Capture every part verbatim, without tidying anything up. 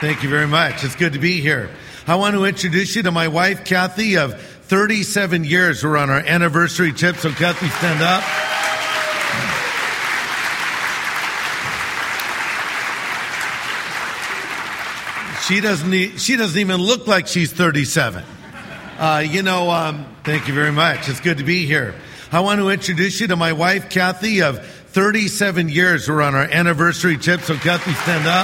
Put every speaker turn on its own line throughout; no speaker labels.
Thank you very much. It's good to be here. I want to introduce you to my wife, Kathy, of thirty-seven years. We're on our anniversary trip, so Kathy, stand up. She doesn't, e- she doesn't even look like she's thirty-seven. Uh, you know, um, thank you very much. It's good to be here. I want to introduce you to my wife, Kathy, of thirty-seven years. We're on our anniversary trip, so Kathy, stand up.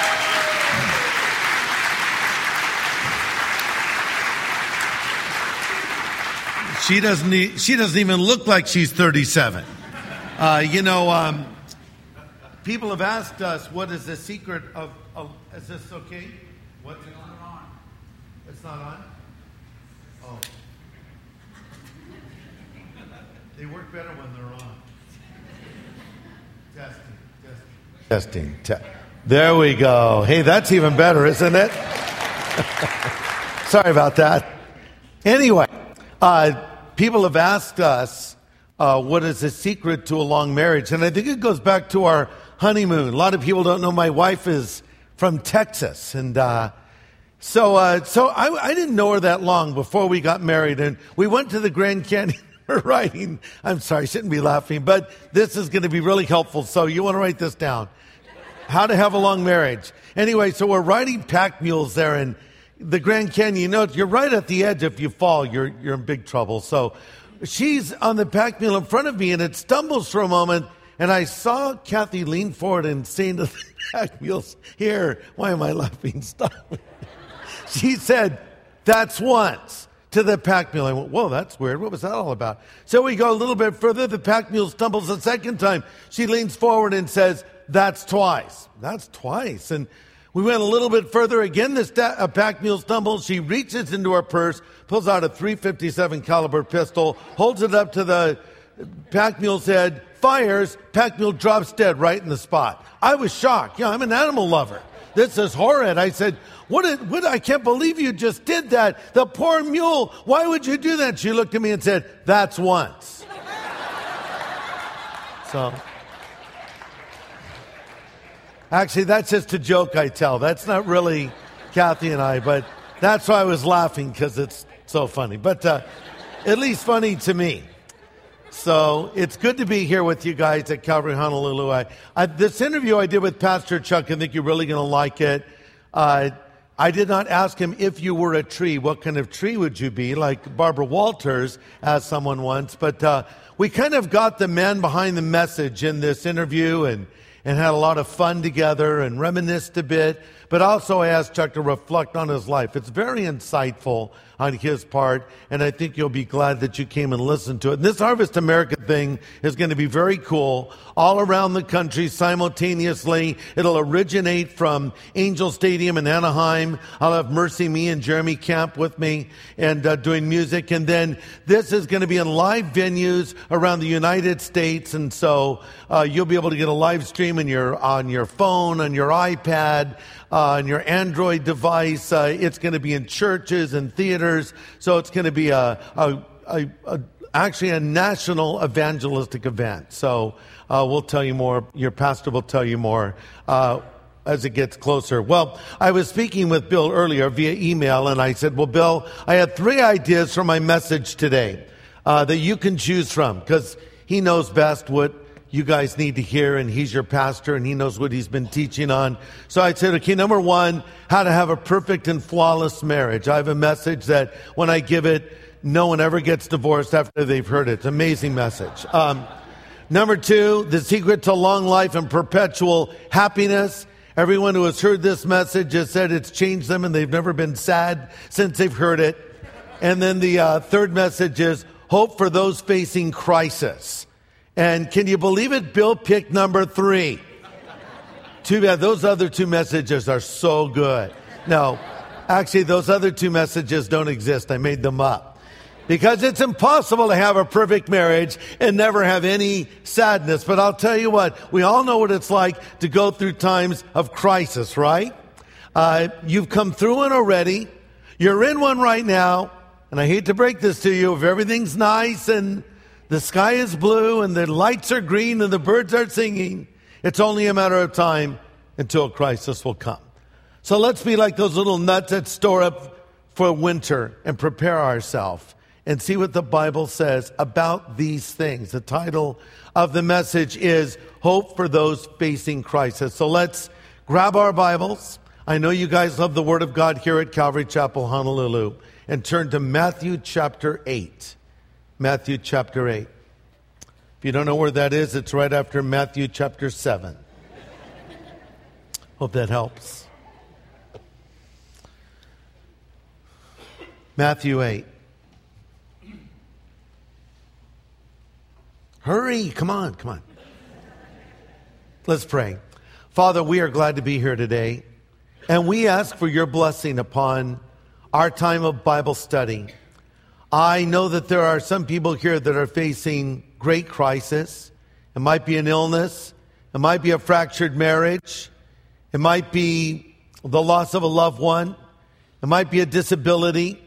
She doesn't, e- she doesn't even look like she's thirty-seven. Uh, you know, um, people have asked us, what is the secret of, of is this okay? What's it on? It's not on? Oh. They work better when they're on. Testing, testing. Testing. Te- there we go. Hey, that's even better, isn't it? Sorry about that. Anyway, uh, people have asked us, uh, what is the secret to a long marriage? And I think it goes back to our honeymoon. A lot of people don't know my wife is from Texas. And uh, so uh, so I, I didn't know her that long before we got married. And we went to the Grand Canyon. We're writing, I'm sorry, I shouldn't be laughing, but this is going to be really helpful. So you want to write this down. How to have a long marriage. Anyway, so we're riding pack mules there in the Grand Canyon. You know, you're right at the edge. If you fall, you're you're in big trouble. So she's on the pack mule in front of me, and it stumbles for a moment. And I saw Kathy lean forward and saying to the pack mules, here, why am I laughing? Stop. She said, that's once, to the pack mule. I went, whoa, that's weird. What was that all about? So we go a little bit further. The pack mule stumbles a second time. She leans forward and says, that's twice. That's twice. And we went a little bit further. Again, this da- a pack mule stumbles. She reaches into her purse, pulls out a three fifty-seven caliber pistol, holds it up to the pack mule's head, fires, pack mule drops dead right in the spot. I was shocked. Yeah, I'm an animal lover. This is horrid. I said, what, did, what, I can't believe you just did that. The poor mule. Why would you do that? She looked at me and said, that's once. So, actually, that's just a joke I tell. That's not really Kathy and I, but that's why I was laughing, because it's so funny. But uh, at least funny to me. So it's good to be here with you guys at Calvary Honolulu. I, I, this interview I did with Pastor Chuck, I think you're really going to like it. Uh, I did not ask him, if you were a tree, what kind of tree would you be? Like Barbara Walters asked someone once. But uh, we kind of got the man behind the message in this interview and, and had a lot of fun together and reminisced a bit. But also I asked Chuck to reflect on his life. It's very insightful on his part, and I think you'll be glad that you came and listened to it. And this Harvest America thing is going to be very cool all around the country simultaneously. It'll originate from Angel Stadium in Anaheim. I'll have Mercy Me and Jeremy Camp with me and uh, doing music. And then this is going to be in live venues around the United States. And so uh, you'll be able to get a live stream on your, on your phone, on your iPad, Uh, on your Android device. Uh, it's going to be in churches and theaters. So it's going to be a, a, a, a actually a national evangelistic event. So uh, we'll tell you more. Your pastor will tell you more uh, as it gets closer. Well, I was speaking with Bill earlier via email, and I said, well, Bill, I had three ideas for my message today uh, that you can choose from, because he knows best what you guys need to hear, and he's your pastor, and he knows what he's been teaching on. So I said, okay, number one, how to have a perfect and flawless marriage. I have a message that when I give it, no one ever gets divorced after they've heard it. It's an amazing message. Um, number two, the secret to long life and perpetual happiness. Everyone who has heard this message has said it's changed them, and they've never been sad since they've heard it. And then the uh, third message is hope for those facing crisis. And can you believe it? Bill picked number three. Too bad. Those other two messages are so good. No, actually, those other two messages don't exist. I made them up. Because it's impossible to have a perfect marriage and never have any sadness. But I'll tell you what, we all know what it's like to go through times of crisis, right? Uh, you've come through one already. You're in one right now. And I hate to break this to you, if everything's nice and the sky is blue and the lights are green and the birds are singing, it's only a matter of time until a crisis will come. So let's be like those little nuts that store up for winter and prepare ourselves and see what the Bible says about these things. The title of the message is Hope for Those Facing Crisis. So let's grab our Bibles. I know you guys love the Word of God here at Calvary Chapel, Honolulu. And turn to Matthew chapter eight. Matthew chapter eight. If you don't know where that is, it's right after Matthew chapter seven. Hope that helps. Matthew eight. Hurry, come on, come on. Let's pray. Father, we are glad to be here today, and we ask for your blessing upon our time of Bible study. I know that there are some people here that are facing great crisis. It might be an illness. It might be a fractured marriage. It might be the loss of a loved one. It might be a disability.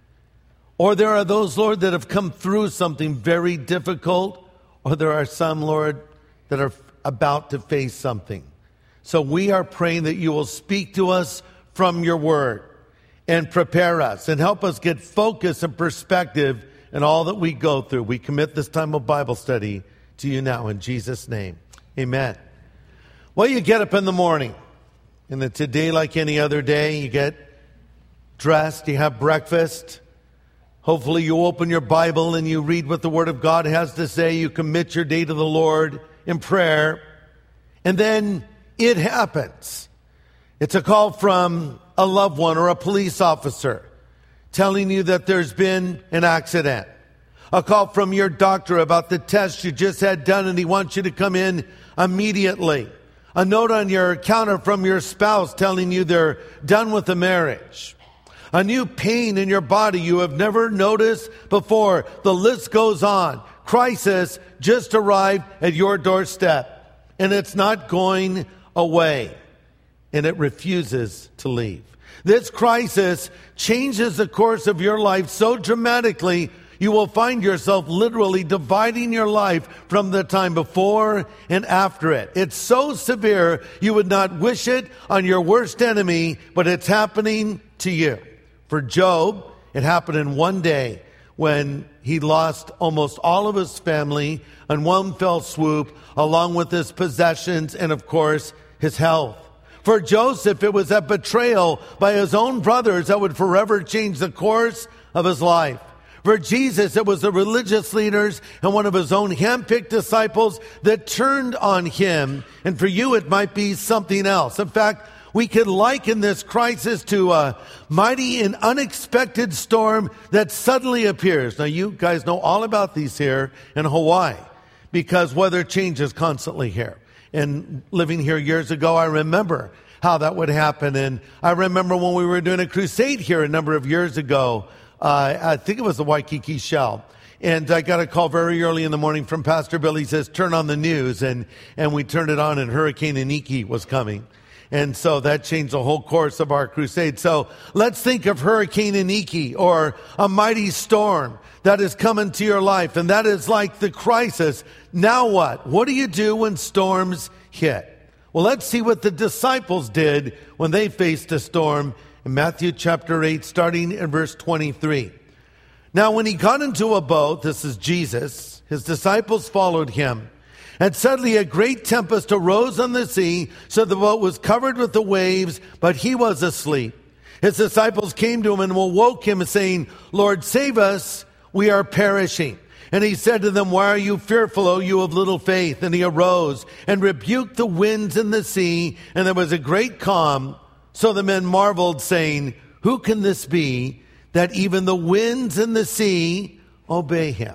Or there are those, Lord, that have come through something very difficult. Or there are some, Lord, that are about to face something. So we are praying that you will speak to us from your word and prepare us and help us get focus and perspective in all that we go through. We commit this time of Bible study to you now in Jesus' name. Amen. Well, you get up in the morning, and it's a day like any other day. You get dressed, you have breakfast. Hopefully you open your Bible and you read what the Word of God has to say. You commit your day to the Lord in prayer. And then it happens. It's a call from a loved one or a police officer telling you that there's been an accident. A call from your doctor about the test you just had done and he wants you to come in immediately. A note on your counter from your spouse telling you they're done with the marriage. A new pain in your body you have never noticed before. The list goes on. Crisis just arrived at your doorstep, and it's not going away, and it refuses to leave. This crisis changes the course of your life so dramatically, you will find yourself literally dividing your life from the time before and after it. It's so severe, you would not wish it on your worst enemy, but it's happening to you. For Job, it happened in one day when he lost almost all of his family in one fell swoop, along with his possessions and, of course, his health. For Joseph, it was a betrayal by his own brothers that would forever change the course of his life. For Jesus, it was the religious leaders and one of his own handpicked disciples that turned on him. And for you, it might be something else. In fact, we could liken this crisis to a mighty and unexpected storm that suddenly appears. Now, you guys know all about these here in Hawaii because weather changes constantly here. And living here years ago, I remember how that would happen. And I remember when we were doing a crusade here a number of years ago, uh, I think it was the Waikiki Shell. And I got a call very early in the morning from Pastor Bill. He says, turn on the news. And, and we turned it on, and Hurricane Iniki was coming. And so that changed the whole course of our crusade. So let's think of Hurricane Iniki or a mighty storm that is coming to your life. And that is like the crisis. Now what? What do you do when storms hit? Well, let's see what the disciples did when they faced a storm in Matthew chapter eight, starting in verse twenty-three. Now, when he got into a boat, this is Jesus, his disciples followed him. And suddenly a great tempest arose on the sea, so the boat was covered with the waves, but he was asleep. His disciples came to him and awoke him, saying, Lord, save us, we are perishing. And he said to them, why are you fearful, O you of little faith? And he arose and rebuked the winds and the sea, and there was a great calm. So the men marveled, saying, who can this be, that even the winds and the sea obey him?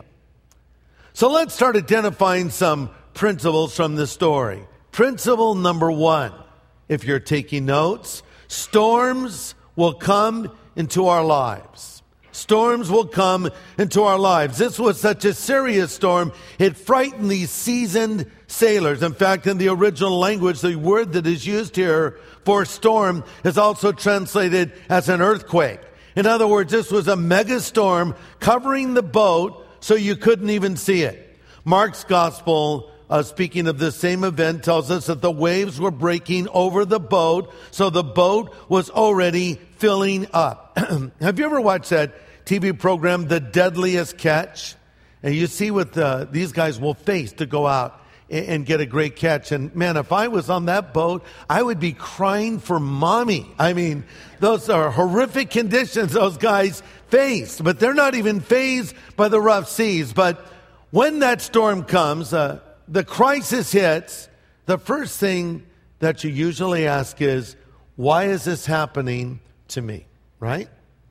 So let's start identifying some principles from the story. Principle number one, if you're taking notes, storms will come into our lives. Storms will come into our lives. This was such a serious storm, it frightened these seasoned sailors. In fact, in the original language, the word that is used here for storm is also translated as an earthquake. In other words, this was a mega storm covering the boat so you couldn't even see it. Mark's gospel uh, speaking of this same event, tells us that the waves were breaking over the boat, so the boat was already filling up. Have you ever watched that T V program, The Deadliest Catch? And you see what the, these guys will face to go out and, and get a great catch. And man, if I was on that boat, I would be crying for mommy. I mean, those are horrific conditions those guys face, but they're not even fazed by the rough seas. But when that storm comes, uh, the crisis hits, the first thing that you usually ask is, why is this happening to me, right?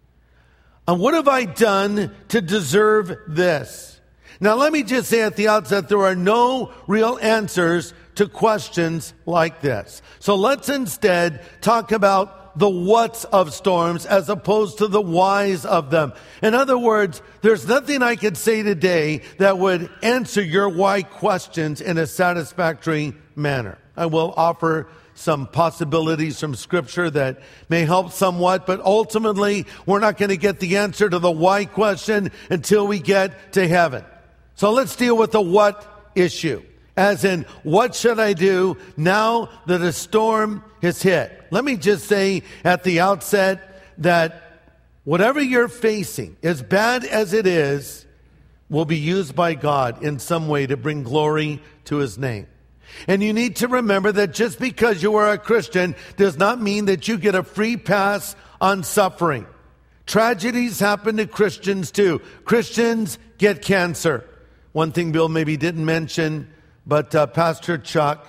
And what have I done to deserve this? Now, let me just say at the outset, there are no real answers to questions like this. So let's instead talk about the whats of storms as opposed to the whys of them. In other words, there's nothing I could say today that would answer your why questions in a satisfactory manner. I will offer some possibilities from Scripture that may help somewhat, but ultimately, we're not going to get the answer to the why question until we get to heaven. So let's deal with the what issue. As in, what should I do now that a storm has hit? Let me just say at the outset that whatever you're facing, as bad as it is, will be used by God in some way to bring glory to His name. And you need to remember that just because you are a Christian does not mean that you get a free pass on suffering. Tragedies happen to Christians too. Christians get cancer. One thing Bill maybe didn't mention, but uh, Pastor Chuck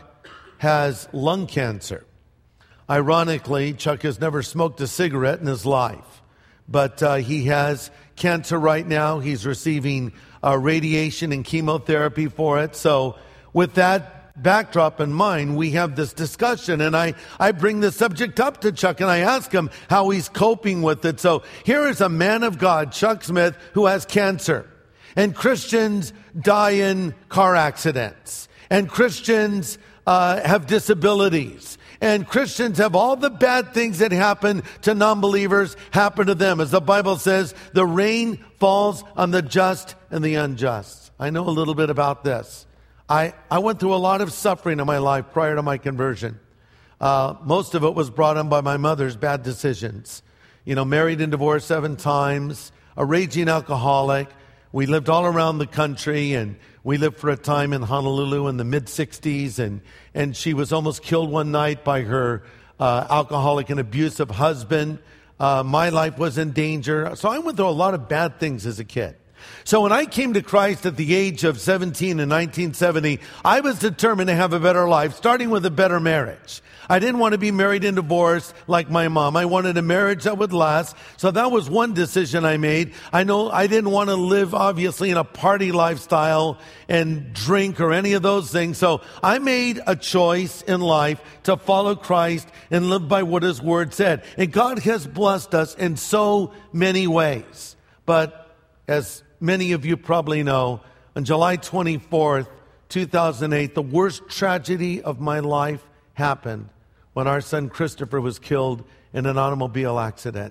has lung cancer. Ironically, Chuck has never smoked a cigarette in his life, but uh, he has cancer right now. He's receiving uh, radiation and chemotherapy for it. So with that backdrop in mind, we have this discussion, and I, I bring the subject up to Chuck, and I ask him how he's coping with it. So here is a man of God, Chuck Smith, who has cancer. And Christians die in car accidents. And Christians uh, have disabilities. And Christians have all the bad things that happen to non-believers happen to them. As the Bible says, the rain falls on the just and the unjust. I know a little bit about this. I, I went through a lot of suffering in my life prior to my conversion. Uh, most of it was brought on by my mother's bad decisions. You know, married and divorced seven times, a raging alcoholic. We lived all around the country, and we lived for a time in Honolulu in the mid-sixties, and, and she was almost killed one night by her uh, alcoholic and abusive husband. Uh, my life was in danger. So I went through a lot of bad things as a kid. So when I came to Christ at the age of seventeen in nineteen seventy, I was determined to have a better life, starting with a better marriage. I didn't want to be married and divorced like my mom. I wanted a marriage that would last. So that was one decision I made. I know I didn't want to live, obviously, in a party lifestyle and drink or any of those things. So I made a choice in life to follow Christ and live by what His Word said. And God has blessed us in so many ways. But as many of you probably know, on July twenty-fourth, two thousand eight, the worst tragedy of my life happened when our son Christopher was killed in an automobile accident.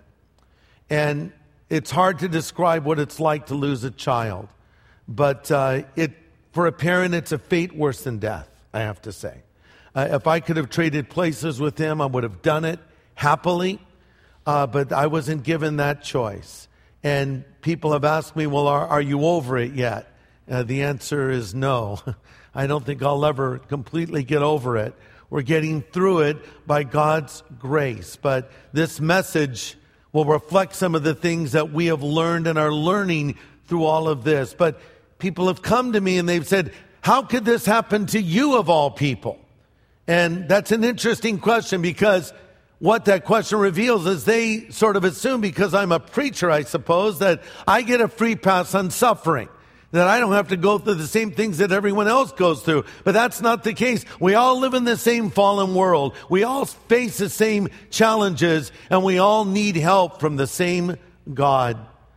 And it's hard to describe what it's like to lose a child. But uh, it, for a parent, it's a fate worse than death, I have to say. Uh, if I could have traded places with him, I would have done it happily. Uh, but I wasn't given that choice. And people have asked me, well, are, are you over it yet? Uh, the answer is no. I don't think I'll ever completely get over it. We're getting through it by God's grace. But this message will reflect some of the things that we have learned and are learning through all of this. But people have come to me and they've said, how could this happen to you of all people? And that's an interesting question, because what that question reveals is they sort of assume, because I'm a preacher, I suppose, that I get a free pass on suffering, that I don't have to go through the same things that everyone else goes through. But that's not the case. We all live in the same fallen world. We all face the same challenges, and we all need help from the same God.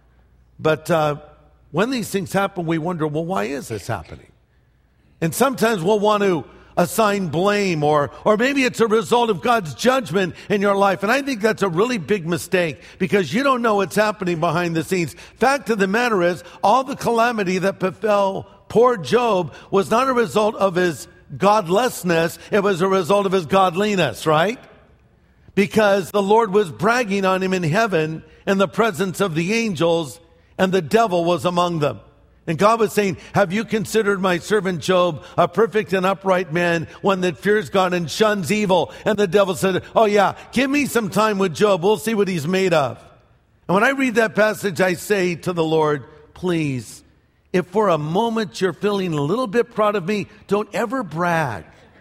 But uh, when these things happen, we wonder, well, why is this happening? And sometimes we'll want to assign blame, or or maybe it's a result of God's judgment in your life. And I think that's a really big mistake, because you don't know what's happening behind the scenes. Fact of the matter is, all the calamity that befell poor Job was not a result of his godlessness, it was a result of his godliness, right? Because the Lord was bragging on him in heaven in the presence of the angels, and the devil was among them. And God was saying, have you considered my servant Job a perfect and upright man, one that fears God and shuns evil? And the devil said, oh yeah, give me some time with Job. We'll see what he's made of. And when I read that passage, I say to the Lord, please, if for a moment you're feeling a little bit proud of me, don't ever brag.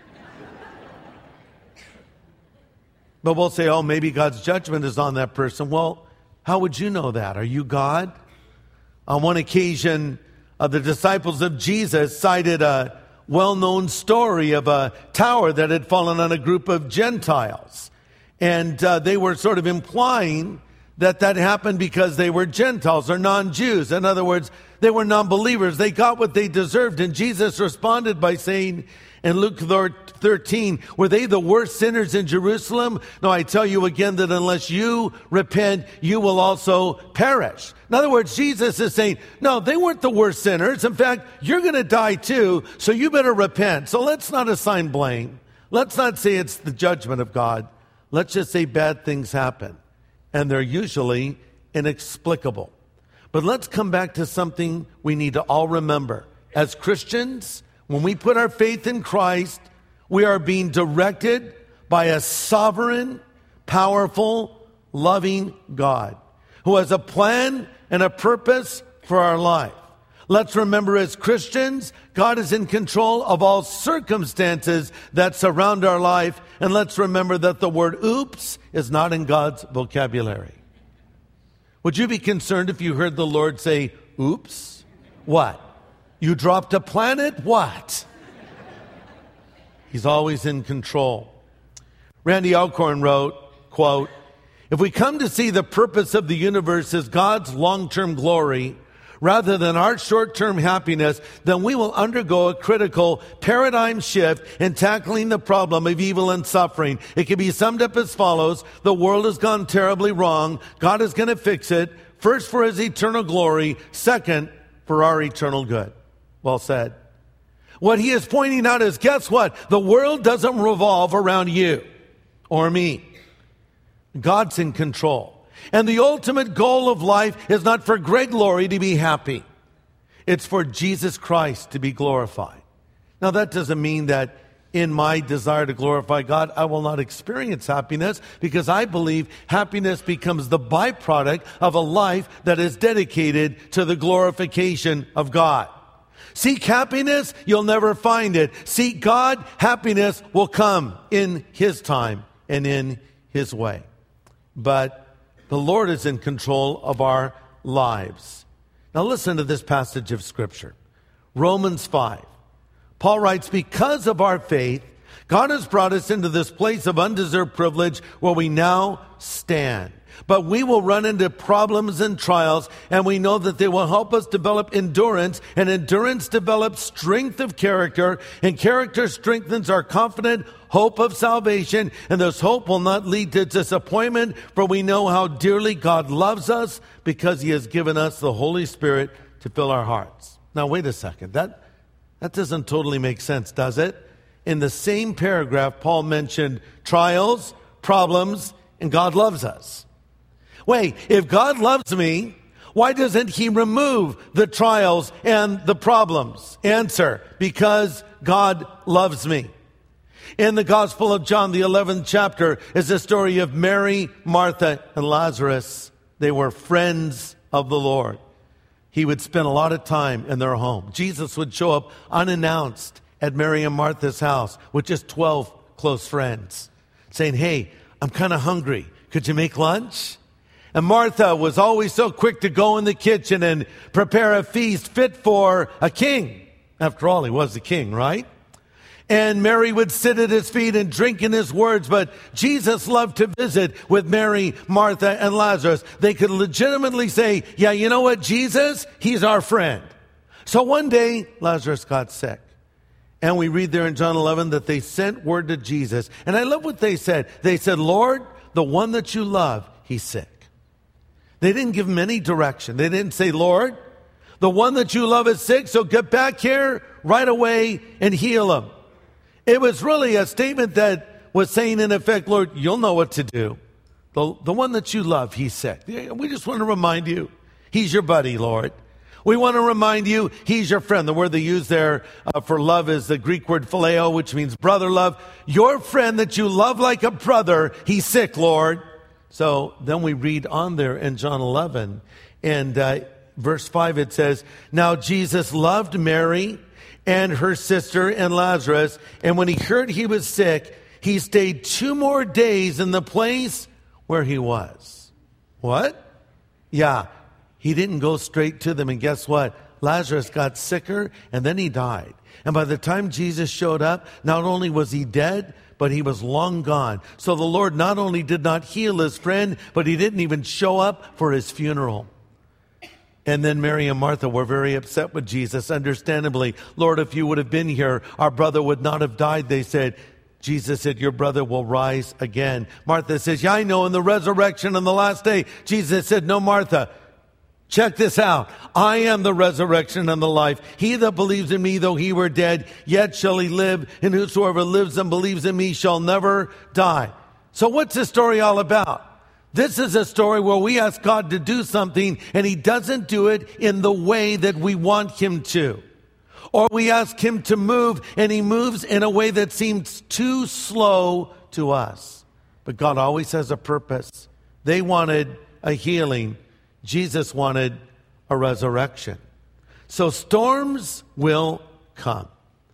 But we'll say, oh, maybe God's judgment is on that person. Well, how would you know that? Are you God? On one occasion, uh, the disciples of Jesus cited a well-known story of a tower that had fallen on a group of Gentiles. And uh, they were sort of implying that that happened because they were Gentiles or non-Jews. In other words, they were non-believers. They got what they deserved. And Jesus responded by saying in Luke thirteen, were they the worst sinners in Jerusalem? No, I tell you again that unless you repent, you will also perish. In other words, Jesus is saying, no, they weren't the worst sinners. In fact, you're going to die too, so you better repent. So let's not assign blame. Let's not say it's the judgment of God. Let's just say bad things happen, and they're usually inexplicable. But let's come back to something we need to all remember. As Christians, when we put our faith in Christ, we are being directed by a sovereign, powerful, loving God who has a plan and a purpose for our life. Let's remember, as Christians, God is in control of all circumstances that surround our life. And let's remember that the word oops is not in God's vocabulary. Would you be concerned if you heard the Lord say, oops? What? You dropped a planet? What? He's always in control. Randy Alcorn wrote, quote, if we come to see the purpose of the universe as God's long-term glory, rather than our short-term happiness, then we will undergo a critical paradigm shift in tackling the problem of evil and suffering. It can be summed up as follows. The world has gone terribly wrong. God is going to fix it. First, for his eternal glory. Second, for our eternal good. Well said. What he is pointing out is, guess what? The world doesn't revolve around you or me. God's in control. And the ultimate goal of life is not for Greg Laurie to be happy. It's for Jesus Christ to be glorified. Now, that doesn't mean that in my desire to glorify God, I will not experience happiness, because I believe happiness becomes the byproduct of a life that is dedicated to the glorification of God. Seek happiness, you'll never find it. Seek God, happiness will come in his time and in his way. But the Lord is in control of our lives. Now listen to this passage of Scripture. Romans five. Paul writes, because of our faith, God has brought us into this place of undeserved privilege where we now stand. But we will run into problems and trials, and we know that they will help us develop endurance, and endurance develops strength of character, and character strengthens our confident hope of salvation, and this hope will not lead to disappointment, for we know how dearly God loves us because he has given us the Holy Spirit to fill our hearts. Now, wait a second. That, that doesn't totally make sense, does it? In the same paragraph, Paul mentioned trials, problems, and God loves us. Wait, if God loves me, why doesn't he remove the trials and the problems? Answer, because God loves me. In the Gospel of John, the eleventh chapter, is the story of Mary, Martha, and Lazarus. They were friends of the Lord. He would spend a lot of time in their home. Jesus would show up unannounced at Mary and Martha's house with just twelve close friends, saying, hey, I'm kind of hungry. Could you make lunch? And Martha was always so quick to go in the kitchen and prepare a feast fit for a king. After all, he was the king, right? And Mary would sit at his feet and drink in his words. But Jesus loved to visit with Mary, Martha, and Lazarus. They could legitimately say, yeah, you know what, Jesus, he's our friend. So one day, Lazarus got sick. And we read there in John eleven that they sent word to Jesus. And I love what they said. They said, Lord, the one that you love, he's sick. They didn't give him any direction. They didn't say, Lord, the The one that you love is sick, so get back here right away and heal him. It was really a statement that was saying, in effect, Lord, you'll know what to do. The, the one that you love, he's sick. We just want to remind you, he's your buddy, Lord. We want to remind you, he's your friend. The word they use there uh, for love is the Greek word phileo, which means brother love. Your friend that you love like a brother, he's sick, Lord. So then we read on there in John eleven, and uh, verse five, it says, now Jesus loved Mary and her sister and Lazarus, and when he heard he was sick, he stayed two more days in the place where he was. What? Yeah, he didn't go straight to them, and guess what? Lazarus got sicker, and then he died. And by the time Jesus showed up, not only was he dead, but he was long gone. So the Lord not only did not heal his friend, but he didn't even show up for his funeral. And then Mary and Martha were very upset with Jesus, understandably. Lord, if you would have been here, our brother would not have died, they said. Jesus said, your brother will rise again. Martha says, yeah, I know, in the resurrection on the last day. Jesus said, no, Martha, check this out. I am the resurrection and the life. He that believes in me, though he were dead, yet shall he live. And whosoever lives and believes in me shall never die. So what's this story all about? This is a story where we ask God to do something and he doesn't do it in the way that we want him to. Or we ask him to move and he moves in a way that seems too slow to us. But God always has a purpose. They wanted a healing. Jesus wanted a resurrection. So storms will come.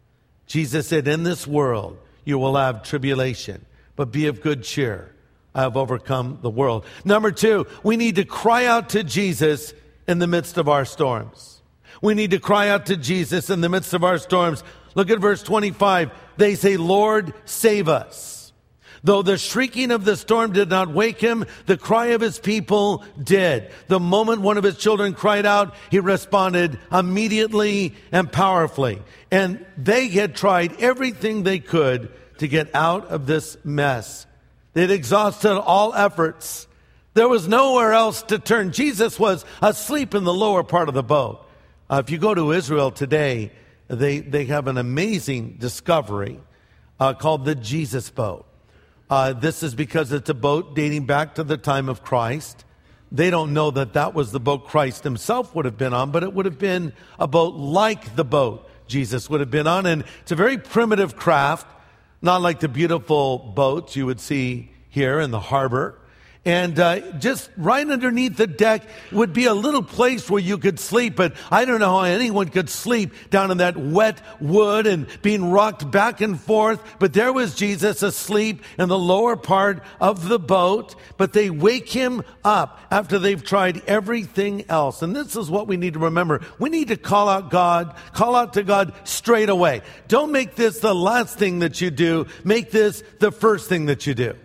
Jesus said, in this world you will have tribulation, but be of good cheer. I have overcome the world. Number two, we need to cry out to Jesus in the midst of our storms. We need to cry out to Jesus in the midst of our storms. Look at verse twenty-five. They say, Lord, save us. Though the shrieking of the storm did not wake him, the cry of his people did. The moment one of his children cried out, he responded immediately and powerfully. And they had tried everything they could to get out of this mess. They'd exhausted all efforts. There was nowhere else to turn. Jesus was asleep in the lower part of the boat. Uh, if you go to Israel today, they, they have an amazing discovery uh, called the Jesus boat. Uh, this is because it's a boat dating back to the time of Christ. They don't know that that was the boat Christ himself would have been on, but it would have been a boat like the boat Jesus would have been on. And it's a very primitive craft, not like the beautiful boats you would see here in the harbor. And uh, just right underneath the deck would be a little place where you could sleep. But I don't know how anyone could sleep down in that wet wood and being rocked back and forth. But there was Jesus asleep in the lower part of the boat. But they wake him up after they've tried everything else. And this is what we need to remember. We need to call out God, call out to God straight away. Don't make this the last thing that you do. Make this the first thing that you do.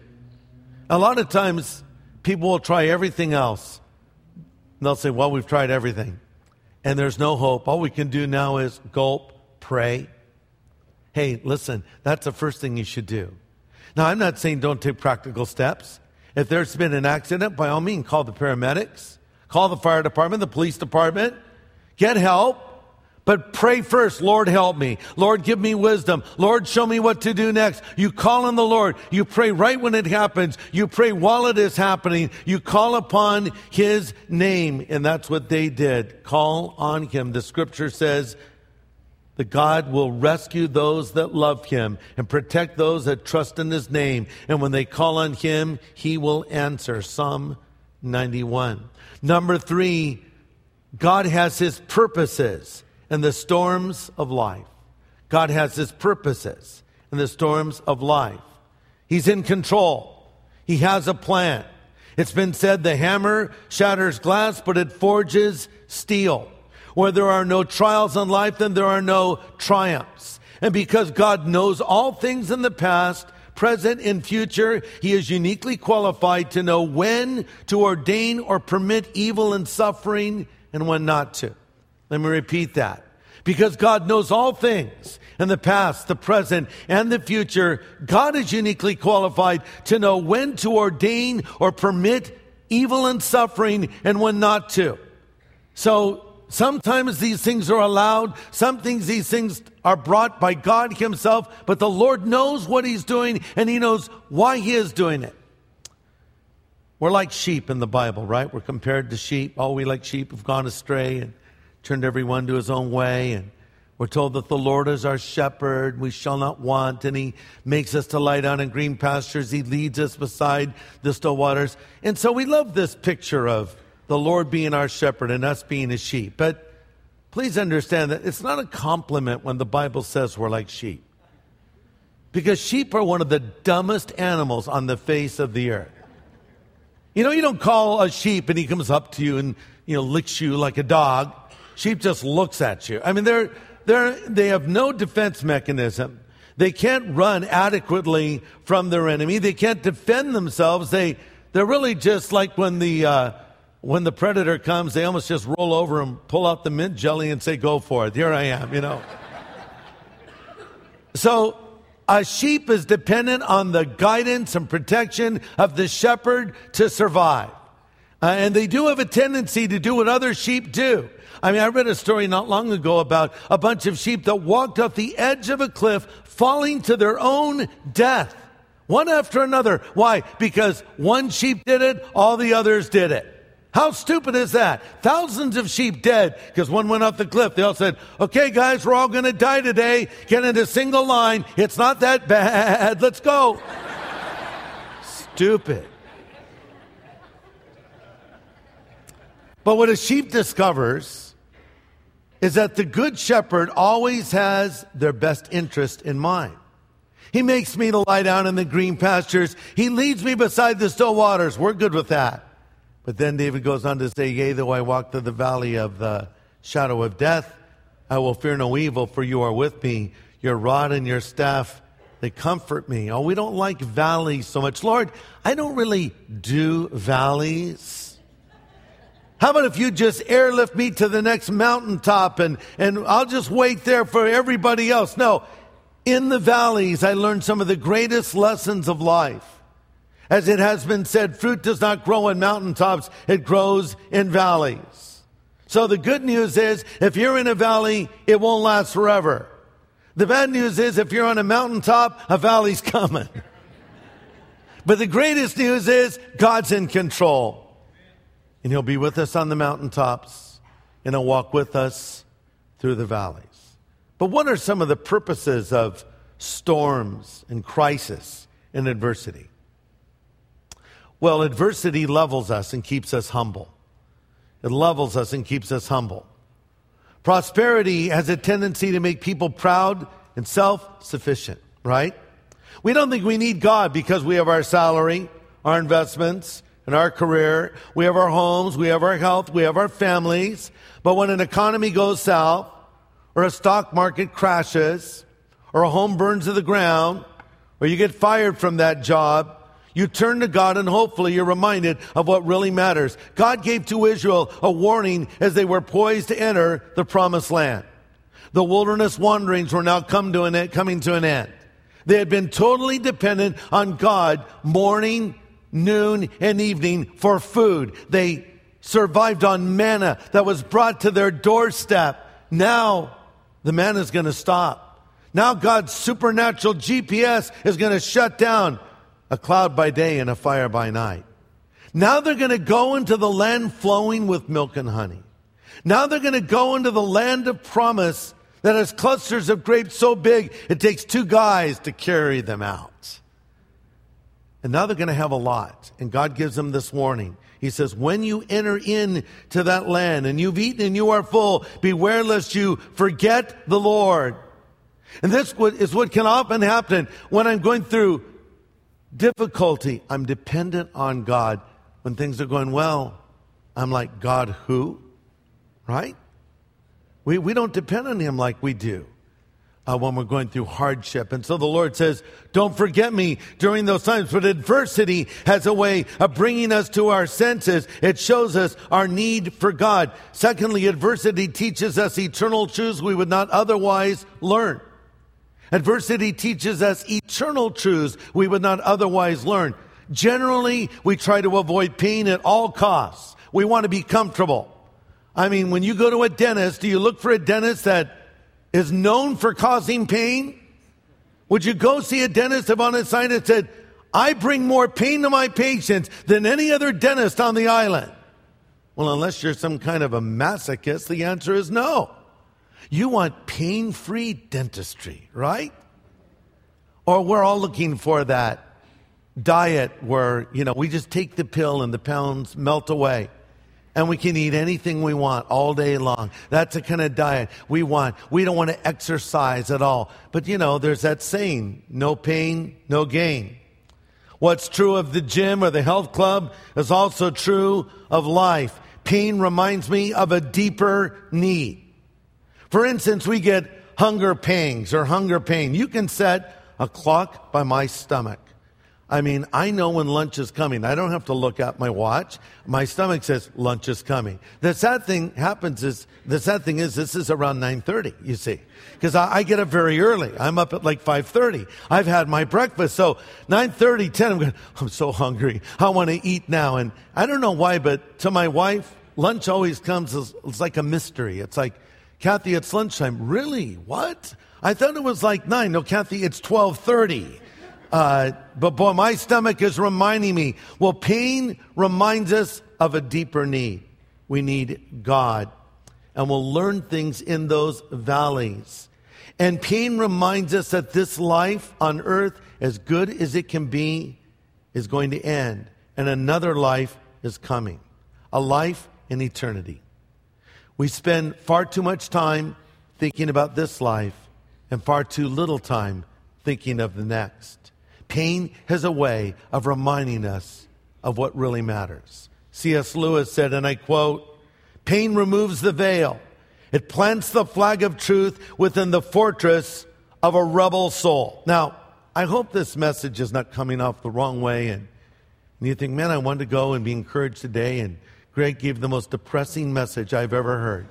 A lot of times, people will try everything else. And they'll say, well, we've tried everything. And there's no hope. All we can do now is gulp, pray. Hey, listen, that's the first thing you should do. Now, I'm not saying don't take practical steps. If there's been an accident, by all means, call the paramedics. Call the fire department, the police department. Get help. But pray first, Lord, help me. Lord, give me wisdom. Lord, show me what to do next. You call on the Lord. You pray right when it happens. You pray while it is happening. You call upon his name. And that's what they did. Call on him. The scripture says that God will rescue those that love him and protect those that trust in his name. And when they call on him, he will answer. Psalm ninety-one. Number three, God has his purposes in the storms of life. God has his purposes in the storms of life. He's in control. He has a plan. It's been said the hammer shatters glass, but it forges steel. Where there are no trials in life, then there are no triumphs. And because God knows all things in the past, present, and future, he is uniquely qualified to know when to ordain or permit evil and suffering and when not to. Let me repeat that. Because God knows all things in the past, the present, and the future, God is uniquely qualified to know when to ordain or permit evil and suffering and when not to. So sometimes these things are allowed. Some things, these things are brought by God himself. But the Lord knows what he's doing, and he knows why he is doing it. We're like sheep in the Bible, right? We're compared to sheep. All we like sheep have gone astray and turned everyone to his own way. And we're told that the Lord is our shepherd. We shall not want. And he makes us to lie down in green pastures. He leads us beside the still waters. And so we love this picture of the Lord being our shepherd and us being his sheep. But please understand that it's not a compliment when the Bible says we're like sheep. Because sheep are one of the dumbest animals on the face of the earth. You know, you don't call a sheep and he comes up to you and, you know, licks you like a dog. Sheep just looks at you. I mean, they're, they're, they have no defense mechanism. They can't run adequately from their enemy. They can't defend themselves. They, they're really just like when the, uh, when the predator comes, they almost just roll over and pull out the mint jelly and say, go for it. Here I am, you know. So, a sheep is dependent on the guidance and protection of the shepherd to survive. Uh, and they do have a tendency to do what other sheep do. I mean, I read a story not long ago about a bunch of sheep that walked off the edge of a cliff, falling to their own death, one after another. Why? Because one sheep did it, all the others did it. How stupid is that? Thousands of sheep dead because one went off the cliff. They all said, okay, guys, we're all going to die today. Get in a single line. It's not that bad. Let's go. Stupid. But what a sheep discovers is that the good shepherd always has their best interest in mind. He makes me to lie down in the green pastures. He leads me beside the still waters. We're good with that. But then David goes on to say, yea, though I walk through the valley of the shadow of death, I will fear no evil, for you are with me. Your rod and your staff, they comfort me. Oh, we don't like valleys so much. Lord, I don't really do valleys. How about if you just airlift me to the next mountaintop and, and I'll just wait there for everybody else? No, in the valleys, I learned some of the greatest lessons of life. As it has been said, fruit does not grow in mountaintops, it grows in valleys. So the good news is, if you're in a valley, it won't last forever. The bad news is, if you're on a mountaintop, a valley's coming. But the greatest news is, God's in control. And he'll be with us on the mountaintops, and he'll walk with us through the valleys. But what are some of the purposes of storms and crisis and adversity? Well, adversity levels us and keeps us humble. It levels us and keeps us humble. Prosperity has a tendency to make people proud and self-sufficient, right? We don't think we need God because we have our salary, our investments, and our career. We have our homes, we have our health, we have our families. But when an economy goes south, or a stock market crashes, or a home burns to the ground, or you get fired from that job, you turn to God and hopefully you're reminded of what really matters. God gave to Israel a warning as they were poised to enter the promised land. The wilderness wanderings were now come to an end, coming to an end. They had been totally dependent on God morning, noon, and evening for food. They survived on manna that was brought to their doorstep. Now the manna is going to stop. Now God's supernatural G P S is going to shut down. A cloud by day and a fire by night. Now they're going to go into the land flowing with milk and honey. Now they're going to go into the land of promise that has clusters of grapes so big it takes two guys to carry them out. And now they're going to have a lot. And God gives them this warning. He says, when you enter into that land and you've eaten and you are full, beware lest you forget the Lord. And this is what can often happen when I'm going through difficulty. I'm dependent on God. When things are going well, I'm like, God who? Right? We, we don't depend on him like we do uh, when we're going through hardship. And so the Lord says, don't forget me during those times. But adversity has a way of bringing us to our senses. It shows us our need for God. Secondly, adversity teaches us eternal truths we would not otherwise learn. Adversity teaches us eternal truths we would not otherwise learn. Generally, we try to avoid pain at all costs. We want to be comfortable. I mean, when you go to a dentist, do you look for a dentist that is known for causing pain? Would you go see a dentist if on his sign it said, I bring more pain to my patients than any other dentist on the island? Well, unless you're some kind of a masochist, the answer is no. You want pain-free dentistry, right? Or we're all looking for that diet where, you know, we just take the pill and the pounds melt away. And we can eat anything we want all day long. That's the kind of diet we want. We don't want to exercise at all. But, you know, there's that saying, no pain, no gain. What's true of the gym or the health club is also true of life. Pain reminds me of a deeper need. For instance, we get hunger pangs or hunger pain. You can set a clock by my stomach. I mean, I know when lunch is coming. I don't have to look at my watch. My stomach says lunch is coming. The sad thing happens is, the sad thing is this is around nine thirty, you see. Because I, I get up very early. I'm up at like five thirty. I've had my breakfast. So nine thirty, ten, I'm going, I'm so hungry. I want to eat now. And I don't know why, but to my wife, lunch always comes as, it's like a mystery. It's like, Kathy, it's lunchtime. Really? What? I thought it was like nine. No, Kathy, it's twelve thirty. Uh, but boy, my stomach is reminding me. Well, pain reminds us of a deeper need. We need God. And we'll learn things in those valleys. And pain reminds us that this life on earth, as good as it can be, is going to end. And another life is coming. A life in eternity. We spend far too much time thinking about this life and far too little time thinking of the next. Pain has a way of reminding us of what really matters. C S Lewis said, and I quote, pain removes the veil. It plants the flag of truth within the fortress of a rebel soul. Now, I hope this message is not coming off the wrong way. And, and you think, man, I want to go and be encouraged today. And Greg gave the most depressing message I've ever heard.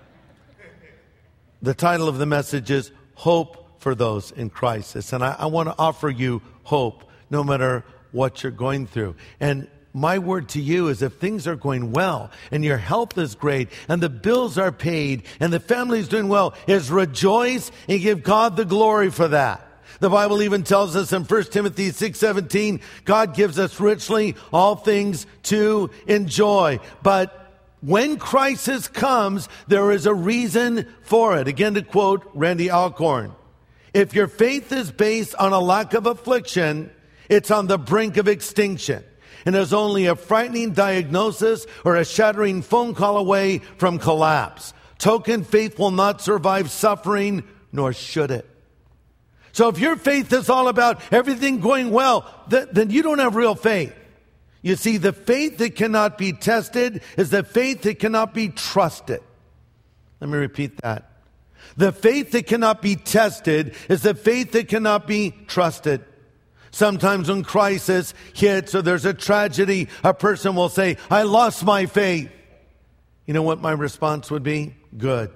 The title of the message is Hope for Those in Crisis. And I, I want to offer you hope no matter what you're going through. And my word to you is if things are going well and your health is great and the bills are paid and the family is doing well, is rejoice and give God the glory for that. The Bible even tells us in First Timothy six seventeen, God gives us richly all things to enjoy. But when crisis comes, there is a reason for it. Again, to quote Randy Alcorn, if your faith is based on a lack of affliction, it's on the brink of extinction. And is only a frightening diagnosis or a shattering phone call away from collapse. Token faith will not survive suffering, nor should it. So if your faith is all about everything going well, th- then you don't have real faith. You see, the faith that cannot be tested is the faith that cannot be trusted. Let me repeat that. The faith that cannot be tested is the faith that cannot be trusted. Sometimes when crisis hits or there's a tragedy, a person will say, I lost my faith. You know what my response would be? Good.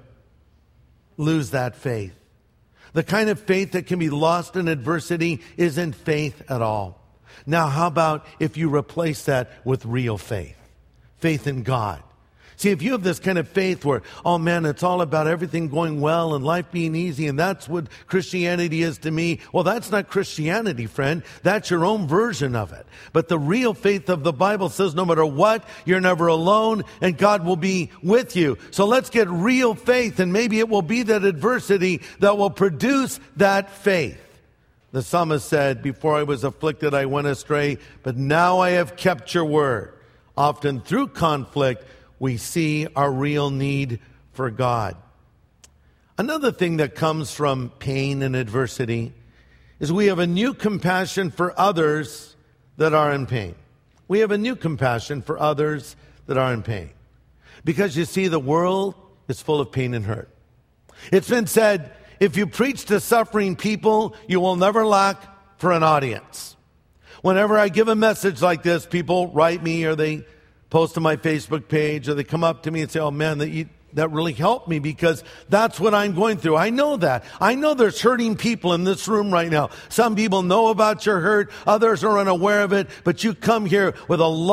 Lose that faith. The kind of faith that can be lost in adversity isn't faith at all. Now, how about if you replace that with real faith? Faith in God. See, if you have this kind of faith where, oh man, it's all about everything going well and life being easy, and that's what Christianity is to me, well, that's not Christianity, friend. That's your own version of it. But the real faith of the Bible says no matter what, you're never alone, and God will be with you. So let's get real faith, and maybe it will be that adversity that will produce that faith. The psalmist said, before I was afflicted, I went astray, but now I have kept your word. Often through conflict, we see our real need for God. Another thing that comes from pain and adversity is we have a new compassion for others that are in pain. We have a new compassion for others that are in pain. Because you see, the world is full of pain and hurt. It's been said, if you preach to suffering people, you will never lack for an audience. Whenever I give a message like this, people write me or they post on my Facebook page, or they come up to me and say, oh man, that, you, that really helped me because that's what I'm going through. I know that. I know there's hurting people in this room right now. Some people know about your hurt. Others are unaware of it. But you come here with a lot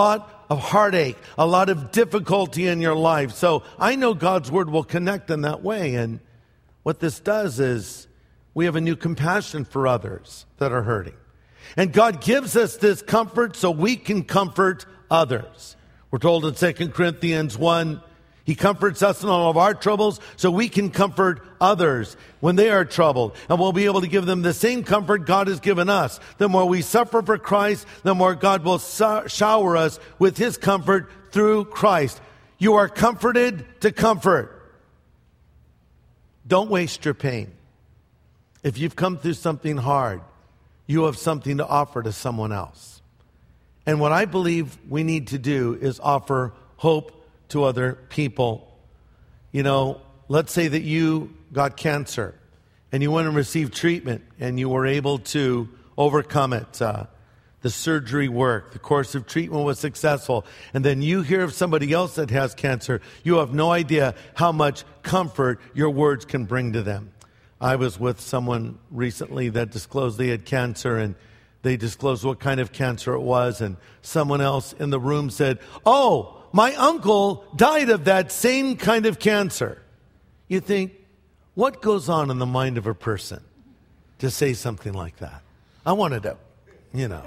of heartache, a lot of difficulty in your life. So I know God's word will connect in that way. And what this does is we have a new compassion for others that are hurting. And God gives us this comfort so we can comfort others. We're told in Second Corinthians one, He comforts us in all of our troubles so we can comfort others when they are troubled. And we'll be able to give them the same comfort God has given us. The more we suffer for Christ, the more God will so- shower us with His comfort through Christ. You are comforted to comfort. Don't waste your pain. If you've come through something hard, you have something to offer to someone else. And what I believe we need to do is offer hope to other people. You know, let's say that you got cancer and you went and received treatment and you were able to overcome it. Uh, the surgery worked. The course of treatment was successful. And then you hear of somebody else that has cancer. You have no idea how much comfort your words can bring to them. I was with someone recently that disclosed they had cancer, and they disclosed what kind of cancer it was. And someone else in the room said, "Oh, my uncle died of that same kind of cancer." You think, what goes on in the mind of a person to say something like that? I wanted to, you know.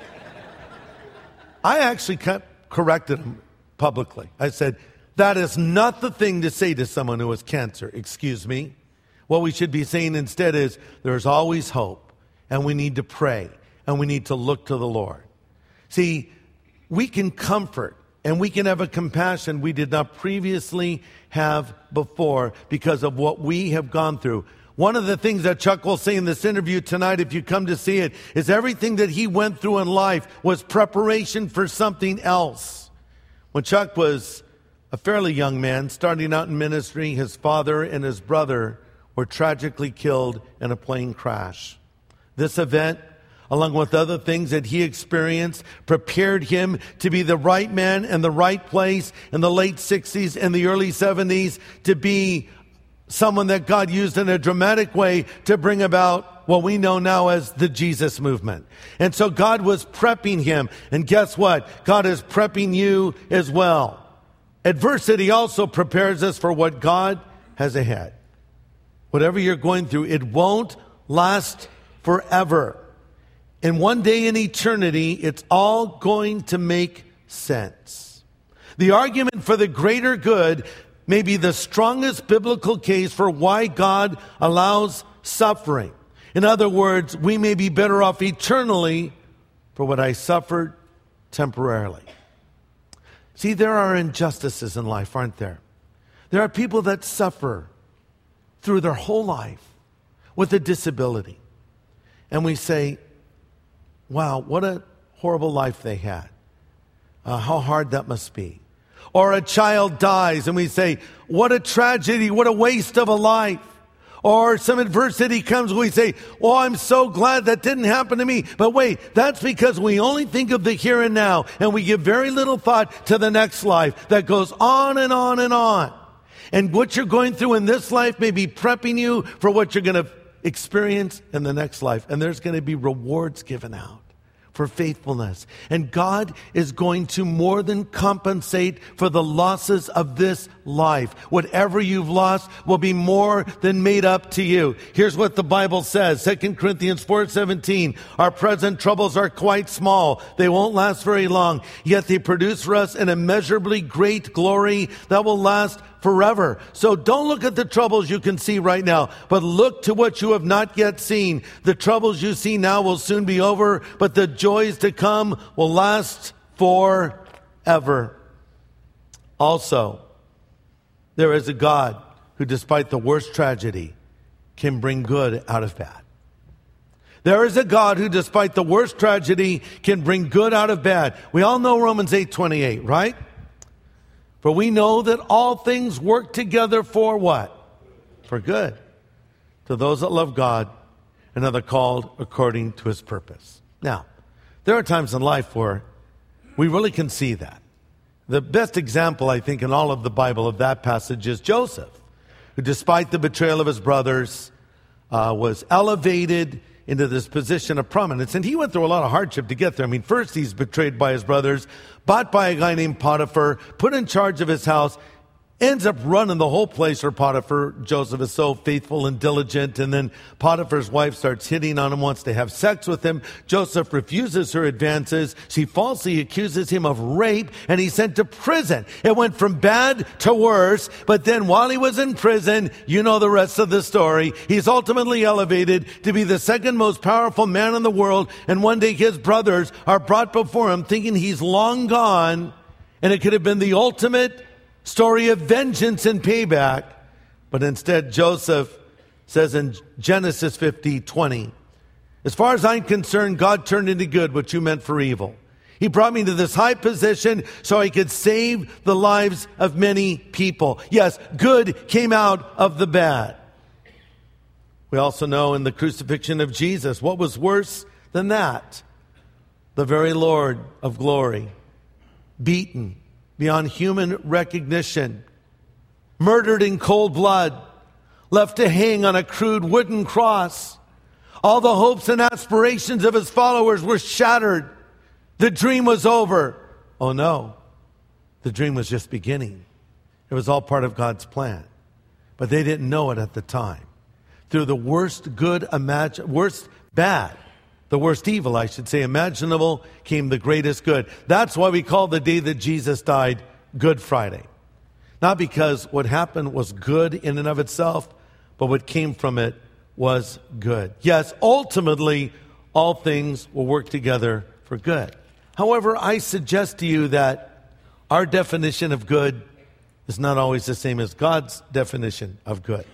I actually kept, corrected him publicly. I said, that is not the thing to say to someone who has cancer. Excuse me. What we should be saying instead is, there's always hope, and we need to pray, and we need to look to the Lord. See, we can comfort, and we can have a compassion we did not previously have before because of what we have gone through. One of the things that Chuck will say in this interview tonight, if you come to see it, is everything that he went through in life was preparation for something else. When Chuck was a fairly young man, starting out in ministry, his father and his brother were tragically killed in a plane crash. This event, along with other things that he experienced, prepared him to be the right man in the right place in the late sixties and the early seventies, to be someone that God used in a dramatic way to bring about what we know now as the Jesus movement. And so God was prepping him. And guess what? God is prepping you as well. Adversity also prepares us for what God has ahead. Whatever you're going through, it won't last forever. And one day in eternity, it's all going to make sense. The argument for the greater good may be the strongest biblical case for why God allows suffering. In other words, we may be better off eternally for what I suffered temporarily. See, there are injustices in life, aren't there? There are people that suffer through their whole life with a disability. And we say, wow, what a horrible life they had. Uh, how hard that must be. Or a child dies and we say, what a tragedy, what a waste of a life. Or some adversity comes and we say, well, I'm so glad that didn't happen to me. But wait, that's because we only think of the here and now, and we give very little thought to the next life that goes on and on and on. And what you're going through in this life may be prepping you for what you're going to experience in the next life. And there's going to be rewards given out for faithfulness. And God is going to more than compensate for the losses of this life. Whatever you've lost will be more than made up to you. Here's what the Bible says, Second Corinthians four seventeen. Our present troubles are quite small. They won't last very long. Yet they produce for us an immeasurably great glory that will last forever. So don't look at the troubles you can see right now, but look to what you have not yet seen. The troubles you see now will soon be over, but the joys to come will last forever. Also, there is a God who, despite the worst tragedy, can bring good out of bad. There is a God who, despite the worst tragedy, can bring good out of bad. We all know Romans eight twenty-eight, right? For we know that all things work together for what? For good. To those that love God and are called according to His purpose. Now, there are times in life where we really can see that. The best example, I think, in all of the Bible of that passage is Joseph, who, despite the betrayal of his brothers, uh, was elevated into this position of prominence. And he went through a lot of hardship to get there. I mean, first he's betrayed by his brothers, bought by a guy named Potiphar, put in charge of his house, ends up running the whole place for Potiphar. Joseph is so faithful and diligent. And then Potiphar's wife starts hitting on him, wants to have sex with him. Joseph refuses her advances. She falsely accuses him of rape, and he's sent to prison. It went from bad to worse. But then while he was in prison, you know the rest of the story. He's ultimately elevated to be the second most powerful man in the world. And one day his brothers are brought before him thinking he's long gone. And it could have been the ultimate story of vengeance and payback. But instead, Joseph says in Genesis fifty twenty, as far as I'm concerned, God turned into good what you meant for evil. He brought me to this high position so I could save the lives of many people. Yes, good came out of the bad. We also know in the crucifixion of Jesus, what was worse than that? The very Lord of glory, beaten beyond human recognition, murdered in cold blood, left to hang on a crude wooden cross. All the hopes and aspirations of his followers were shattered. The dream was over. Oh no, the dream was just beginning. It was all part of God's plan. But they didn't know it at the time. Through the worst good, imagine, worst bad, the worst evil, I should say, imaginable, came the greatest good. That's why we call the day that Jesus died Good Friday. Not because what happened was good in and of itself, but what came from it was good. Yes, ultimately, all things will work together for good. However, I suggest to you that our definition of good is not always the same as God's definition of good.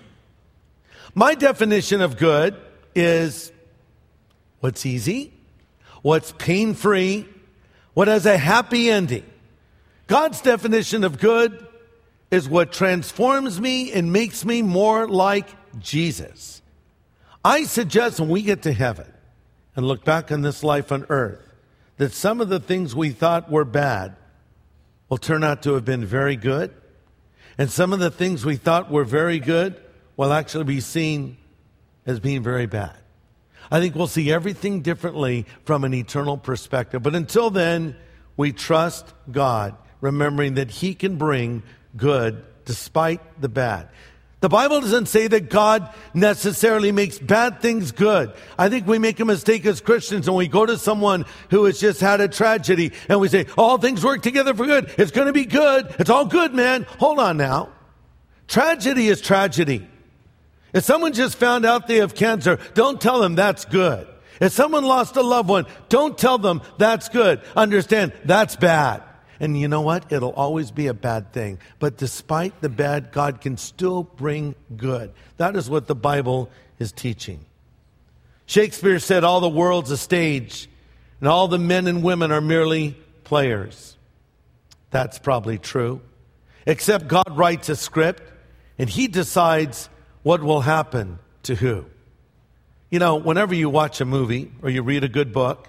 My definition of good is what's easy, what's pain-free, what has a happy ending. God's definition of good is what transforms me and makes me more like Jesus. I suggest when we get to heaven and look back on this life on earth, that some of the things we thought were bad will turn out to have been very good. And some of the things we thought were very good will actually be seen as being very bad. I think we'll see everything differently from an eternal perspective. But until then, we trust God, remembering that He can bring good despite the bad. The Bible doesn't say that God necessarily makes bad things good. I think we make a mistake as Christians when we go to someone who has just had a tragedy and we say, all things work together for good. It's going to be good. It's all good, man. Hold on now. Tragedy is tragedy. If someone just found out they have cancer, don't tell them that's good. If someone lost a loved one, don't tell them that's good. Understand, that's bad. And you know what? It'll always be a bad thing. But despite the bad, God can still bring good. That is what the Bible is teaching. Shakespeare said all the world's a stage, and all the men and women are merely players. That's probably true. Except God writes a script, and He decides what will happen to who. You know, whenever you watch a movie or you read a good book,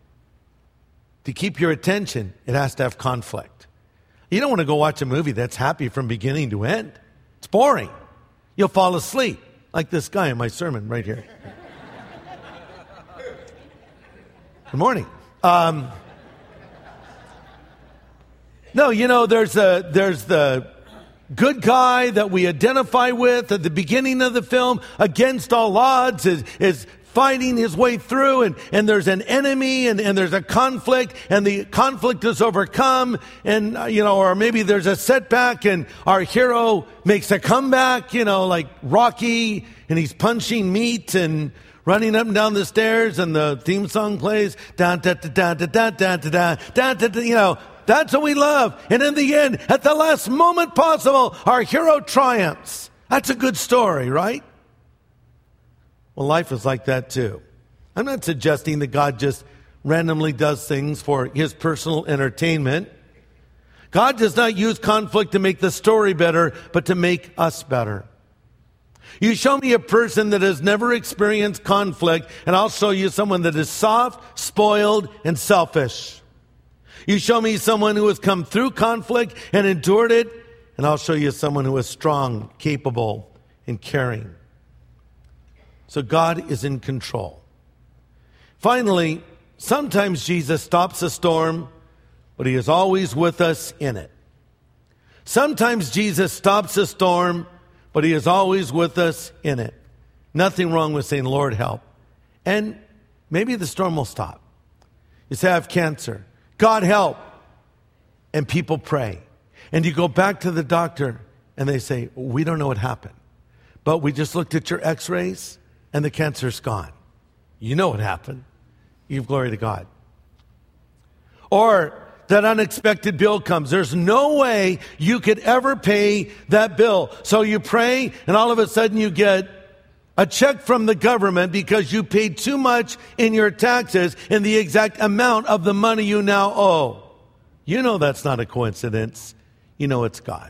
to keep your attention, it has to have conflict. You don't want to go watch a movie that's happy from beginning to end. It's boring. You'll fall asleep, like this guy in my sermon right here. Good morning. Um, no, you know, there's a there's the good guy that we identify with at the beginning of the film, against all odds, is, is fighting his way through, and, and there's an enemy, and, and there's a conflict, and the conflict is overcome, and, uh, you know, or maybe there's a setback, and our hero makes a comeback, you know, like Rocky, and he's punching meat and running up and down the stairs, and the theme song plays, da da da da da da da da da da da, you know. That's what we love. And in the end, at the last moment possible, our hero triumphs. That's a good story, right? Well, life is like that too. I'm not suggesting that God just randomly does things for His personal entertainment. God does not use conflict to make the story better, but to make us better. You show me a person that has never experienced conflict, and I'll show you someone that is soft, spoiled, and selfish. You show me someone who has come through conflict and endured it, and I'll show you someone who is strong, capable, and caring. So God is in control. Finally, sometimes Jesus stops a storm, but he is always with us in it. Sometimes Jesus stops a storm, but he is always with us in it. Nothing wrong with saying, Lord, help. And maybe the storm will stop. You say, I have cancer. God, help. And people pray. And you go back to the doctor and they say, we don't know what happened, but we just looked at your x-rays and the cancer's gone. You know what happened. You give glory to God. Or that unexpected bill comes. There's no way you could ever pay that bill. So you pray and all of a sudden you get a check from the government because you paid too much in your taxes in the exact amount of the money you now owe. You know that's not a coincidence. You know it's God.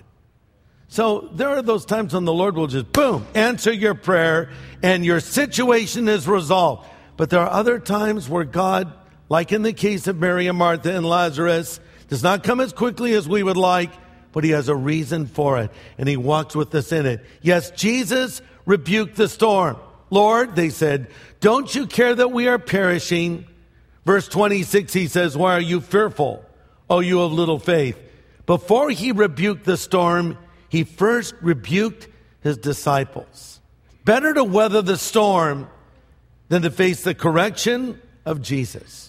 So there are those times when the Lord will just, boom, answer your prayer and your situation is resolved. But there are other times where God, like in the case of Mary and Martha and Lazarus, does not come as quickly as we would like, but he has a reason for it, and he walks with us in it. Yes, Jesus rebuked the storm. Lord, they said, don't you care that we are perishing? Verse twenty-six, he says, why are you fearful, O you of little faith? Before he rebuked the storm, he first rebuked his disciples. Better to weather the storm than to face the correction of Jesus.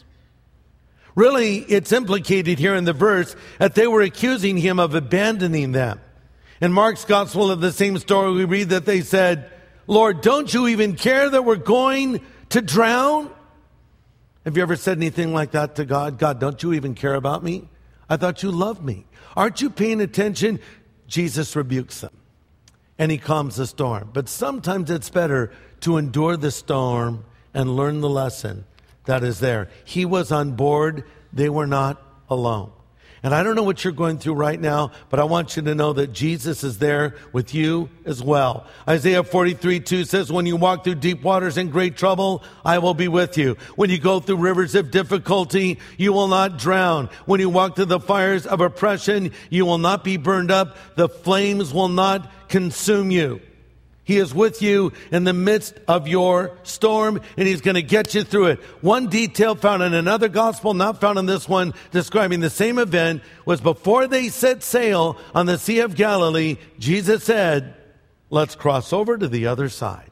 Really, it's implicated here in the verse that they were accusing him of abandoning them. In Mark's gospel of the same story, we read that they said, Lord, don't you even care that we're going to drown? Have you ever said anything like that to God? God, don't you even care about me? I thought you loved me. Aren't you paying attention? Jesus rebukes them and he calms the storm. But sometimes it's better to endure the storm and learn the lesson that is there. He was on board. They were not alone. And I don't know what you're going through right now, but I want you to know that Jesus is there with you as well. Isaiah forty-three two says, when you walk through deep waters and great trouble, I will be with you. When you go through rivers of difficulty, you will not drown. When you walk through the fires of oppression, you will not be burned up. The flames will not consume you. He is with you in the midst of your storm, and he's going to get you through it. One detail found in another gospel, not found in this one, describing the same event, was before they set sail on the Sea of Galilee, Jesus said, let's cross over to the other side.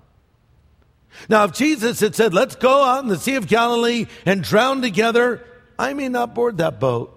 Now, if Jesus had said, let's go out in the Sea of Galilee and drown together, I may not board that boat.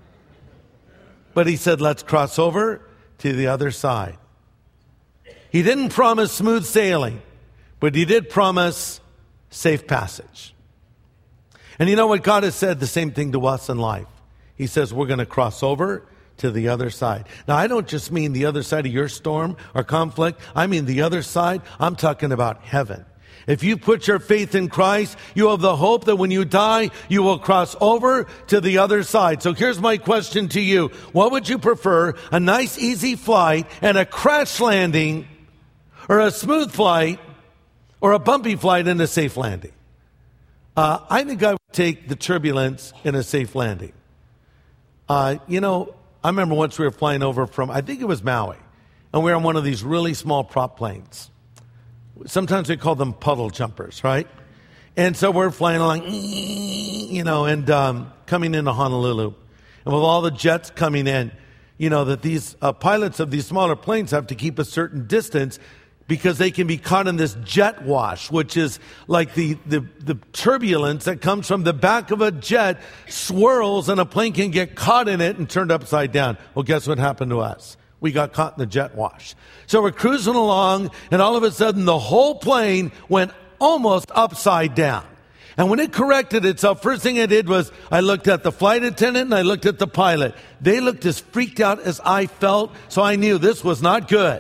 But he said, let's cross over to the other side. He didn't promise smooth sailing, but he did promise safe passage. And you know what? God has said the same thing to us in life. He says we're going to cross over to the other side. Now, I don't just mean the other side of your storm or conflict. I mean the other side. I'm talking about heaven. If you put your faith in Christ, you have the hope that when you die, you will cross over to the other side. So here's my question to you. What would you prefer? A nice, easy flight and a crash landing, or a smooth flight, or a bumpy flight and a safe landing? Uh, I think I would take the turbulence in a safe landing. Uh, you know, I remember once we were flying over from, I think it was Maui, and we were on one of these really small prop planes. Sometimes we call them puddle jumpers, right? And so we're flying along, you know, and um, coming into Honolulu. And with all the jets coming in, you know, that these uh, pilots of these smaller planes have to keep a certain distance because they can be caught in this jet wash, which is like the, the, the turbulence that comes from the back of a jet swirls and a plane can get caught in it and turned upside down. Well, guess what happened to us? We got caught in the jet wash. So we're cruising along, and all of a sudden the whole plane went almost upside down. And when it corrected itself, first thing I did was I looked at the flight attendant and I looked at the pilot. They looked as freaked out as I felt, so I knew this was not good.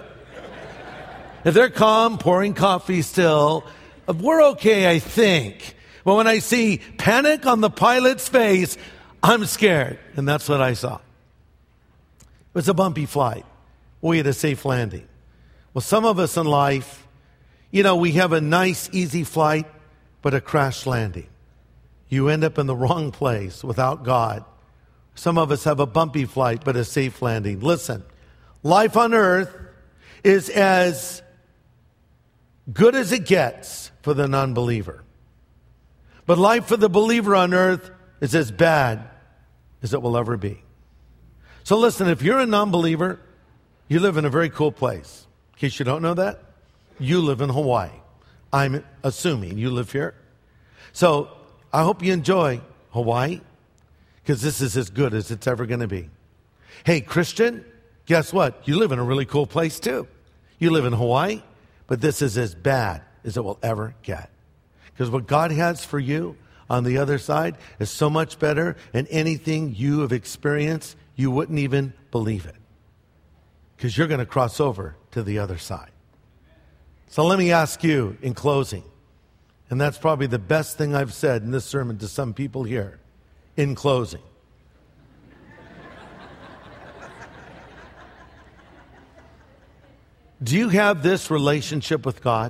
If they're calm, pouring coffee still, we're okay, I think. But when I see panic on the pilot's face, I'm scared. And that's what I saw. It was a bumpy flight. We had a safe landing. Well, some of us in life, you know, we have a nice, easy flight, but a crash landing. You end up in the wrong place without God. Some of us have a bumpy flight, but a safe landing. Listen, life on earth is as good as it gets for the non-believer. But life for the believer on earth is as bad as it will ever be. So listen, if you're a non-believer, you live in a very cool place. In case you don't know that, you live in Hawaii. I'm assuming you live here. So I hope you enjoy Hawaii, because this is as good as it's ever going to be. Hey, Christian, guess what? You live in a really cool place too. You live in Hawaii, but this is as bad as it will ever get. Because what God has for you on the other side is so much better, and anything you have experienced, you wouldn't even believe it. Because you're going to cross over to the other side. So let me ask you in closing, and that's probably the best thing I've said in this sermon to some people here, in closing. Do you have this relationship with God?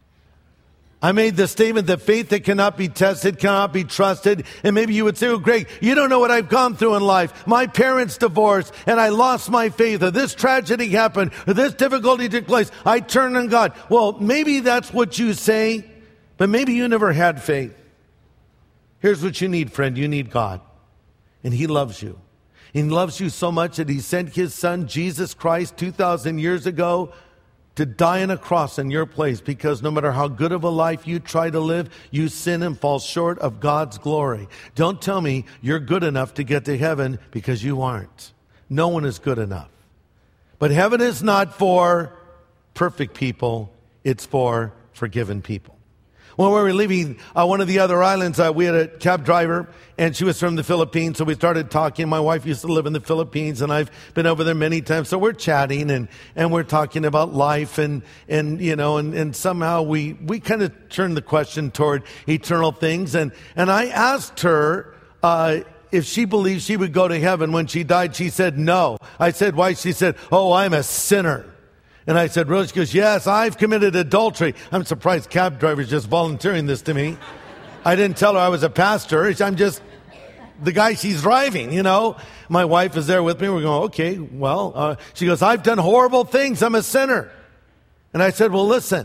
I made the statement that faith that cannot be tested cannot be trusted. And maybe you would say, oh, Greg, you don't know what I've gone through in life. My parents divorced and I lost my faith, or this tragedy happened, or this difficulty took place. I turned on God. Well, maybe that's what you say, but maybe you never had faith. Here's what you need, friend. You need God. And He loves you. He loves you so much that He sent His Son, Jesus Christ, two thousand years ago, to die on a cross in your place, because no matter how good of a life you try to live, you sin and fall short of God's glory. Don't tell me you're good enough to get to heaven, because you aren't. No one is good enough. But heaven is not for perfect people. It's for forgiven people. When we were leaving uh, one of the other islands, uh, we had a cab driver, and she was from the Philippines, so we started talking. My wife used to live in the Philippines, and I've been over there many times. So we're chatting, and, and we're talking about life, and, and you know, and, and somehow we, we kind of turned the question toward eternal things. And, and I asked her uh, if she believed she would go to heaven when she died. She said no. I said, why? She said, oh, I'm a sinner. And I said, really? She goes, yes, I've committed adultery. I'm surprised cab driver's just volunteering this to me. I didn't tell her I was a pastor. I'm just the guy she's driving, you know. My wife is there with me. We're going, okay, well. Uh, she goes, I've done horrible things. I'm a sinner. And I said, well, listen.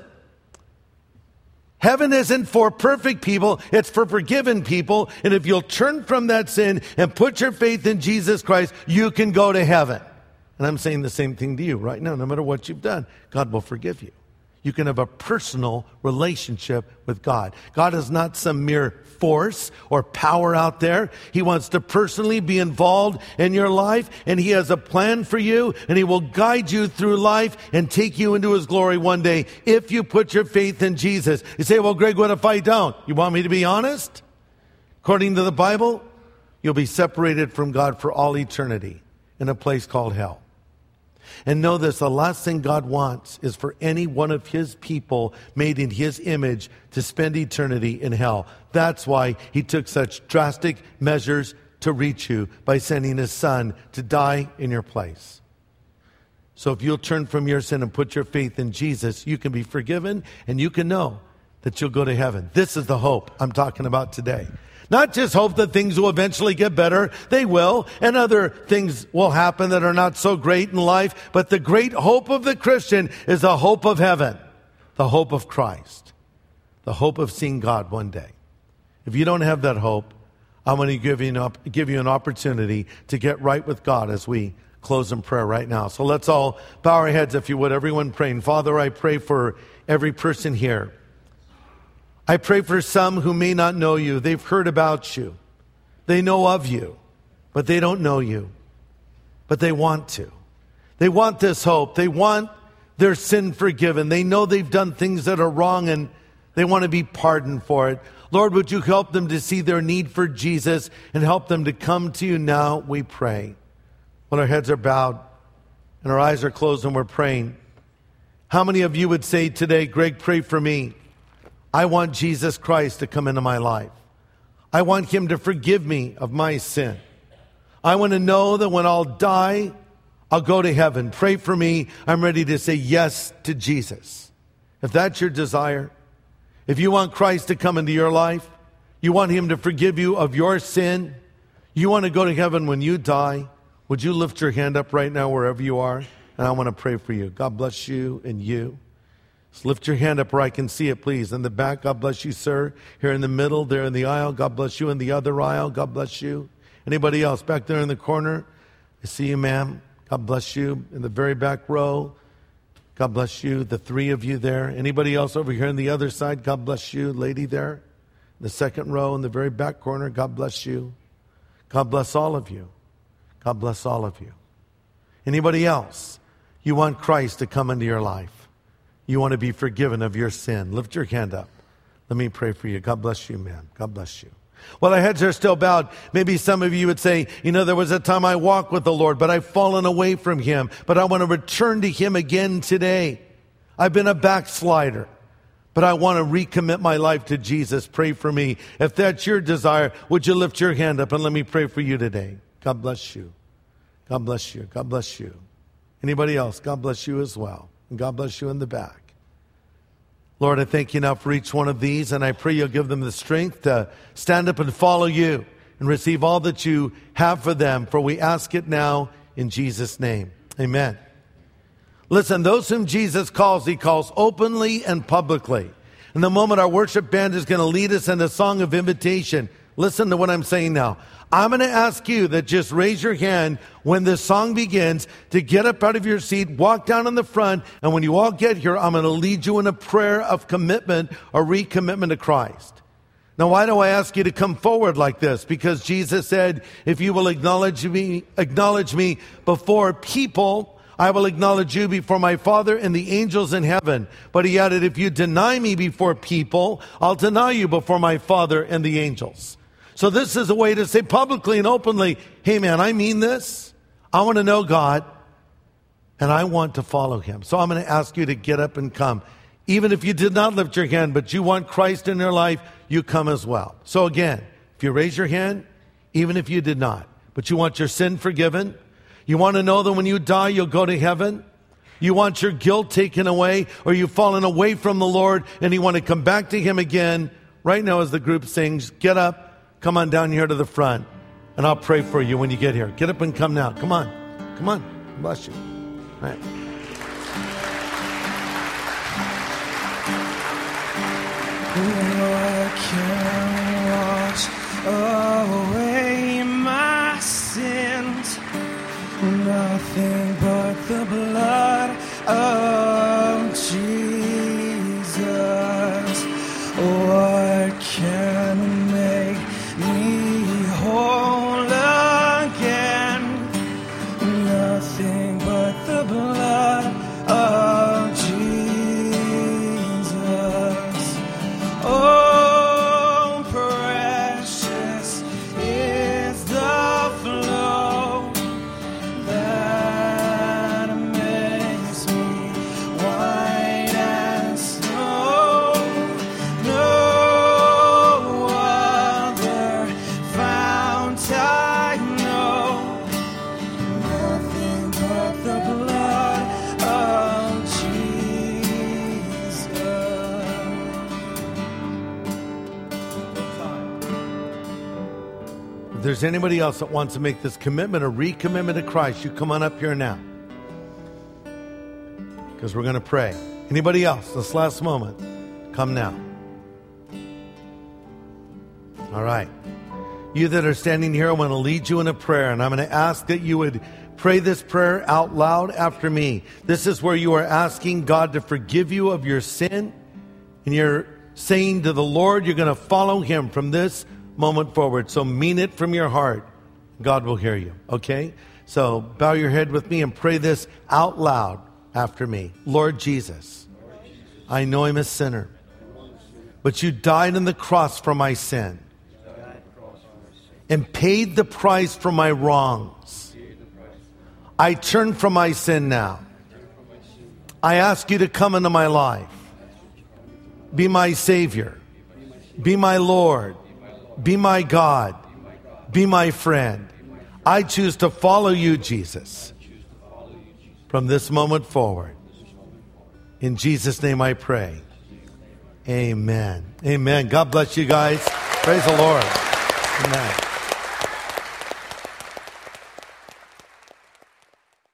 Heaven isn't for perfect people. It's for forgiven people. And if you'll turn from that sin and put your faith in Jesus Christ, you can go to heaven. And I'm saying the same thing to you right now. No matter what you've done, God will forgive you. You can have a personal relationship with God. God is not some mere force or power out there. He wants to personally be involved in your life, and He has a plan for you, and He will guide you through life and take you into His glory one day if you put your faith in Jesus. You say, well, Greg, what if I don't? You want me to be honest? According to the Bible, you'll be separated from God for all eternity in a place called hell. And know this, the last thing God wants is for any one of His people made in His image to spend eternity in hell. That's why He took such drastic measures to reach you by sending His Son to die in your place. So if you'll turn from your sin and put your faith in Jesus, you can be forgiven, and you can know that you'll go to heaven. This is the hope I'm talking about today. Not just hope that things will eventually get better. They will. And other things will happen that are not so great in life. But the great hope of the Christian is the hope of heaven. The hope of Christ. The hope of seeing God one day. If you don't have that hope, I'm going to give you an, op- give you an opportunity to get right with God as we close in prayer right now. So let's all bow our heads, if you would. Everyone praying. Father, I pray for every person here. I pray for some who may not know you. They've heard about you. They know of you, but they don't know you. But they want to. They want this hope. They want their sin forgiven. They know they've done things that are wrong, and they want to be pardoned for it. Lord, would you help them to see their need for Jesus and help them to come to you now, we pray. When our heads are bowed and our eyes are closed and we're praying, how many of you would say today, Greg, pray for me? I want Jesus Christ to come into my life. I want Him to forgive me of my sin. I want to know that when I'll die, I'll go to heaven. Pray for me. I'm ready to say yes to Jesus. If that's your desire, if you want Christ to come into your life, you want Him to forgive you of your sin, you want to go to heaven when you die, would you lift your hand up right now wherever you are? And I want to pray for you. God bless you and you. So lift your hand up where I can see it, please. In the back, God bless you, sir. Here in the middle, there in the aisle, God bless you. In the other aisle, God bless you. Anybody else back there in the corner? I see you, ma'am. God bless you. In the very back row, God bless you. The three of you there. Anybody else over here on the other side? God bless you. Lady there. In the second row in the very back corner, God bless you. God bless all of you. God bless all of you. Anybody else? You want Christ to come into your life. You want to be forgiven of your sin. Lift your hand up. Let me pray for you. God bless you, man. God bless you. Well, our heads are still bowed. Maybe some of you would say, you know, there was a time I walked with the Lord, but I've fallen away from Him. But I want to return to Him again today. I've been a backslider, but I want to recommit my life to Jesus. Pray for me. If that's your desire, would you lift your hand up and let me pray for you today? God bless you. God bless you. God bless you. Anybody else? God bless you as well. And God bless you in the back. Lord, I thank you now for each one of these, and I pray you'll give them the strength to stand up and follow you and receive all that you have for them, for we ask it now in Jesus' name. Amen. Listen, those whom Jesus calls, He calls openly and publicly. In the moment our worship band is going to lead us in a song of invitation, listen to what I'm saying now. I'm going to ask you that just raise your hand when this song begins to get up out of your seat, walk down in the front, and when you all get here, I'm going to lead you in a prayer of commitment or recommitment to Christ. Now, why do I ask you to come forward like this? Because Jesus said, if you will acknowledge me, acknowledge me before people, I will acknowledge you before my Father and the angels in heaven. But He added, if you deny me before people, I'll deny you before my Father and the angels. So this is a way to say publicly and openly, hey man, I mean this. I want to know God and I want to follow Him. So I'm going to ask you to get up and come. Even if you did not lift your hand, but you want Christ in your life, you come as well. So again, if you raise your hand, even if you did not, but you want your sin forgiven, you want to know that when you die, you'll go to heaven, you want your guilt taken away, or you've fallen away from the Lord and you want to come back to Him again, right now as the group sings, get up. Come on down here to the front, and I'll pray for you when you get here. Get up and come now. Come on. Come on. Bless you. All right.
What can wash away my sins? Nothing but the blood of Jesus. What can make me whole again? Nothing but the blood of Jesus. Oh, precious is the flow that makes me white as snow. No other fount I know. Nothing but the blood of Jesus.
If there's anybody else that wants to make this commitment or recommitment to Christ, you come on up here now. Because we're going to pray. Anybody else, this last moment, come now. All right. You that are standing here, I want to lead you in a prayer, and I'm going to ask that you would pray this prayer out loud after me. This is where you are asking God to forgive you of your sin, and you're saying to the Lord, you're going to follow Him from this moment forward. So mean it from your heart. God will hear you, okay? So bow your head with me and pray this out loud after me. Lord Jesus, I know I'm a sinner, but you died on the cross for my sin and paid the price for my wrongs. I turn from my sin now. I ask you to come into my life. Be my Savior. Be my Lord. Be my God. Be my friend. I choose to follow you, Jesus, from this moment forward. In Jesus' name I pray. Amen. Amen. God bless you guys. Praise the Lord. Amen.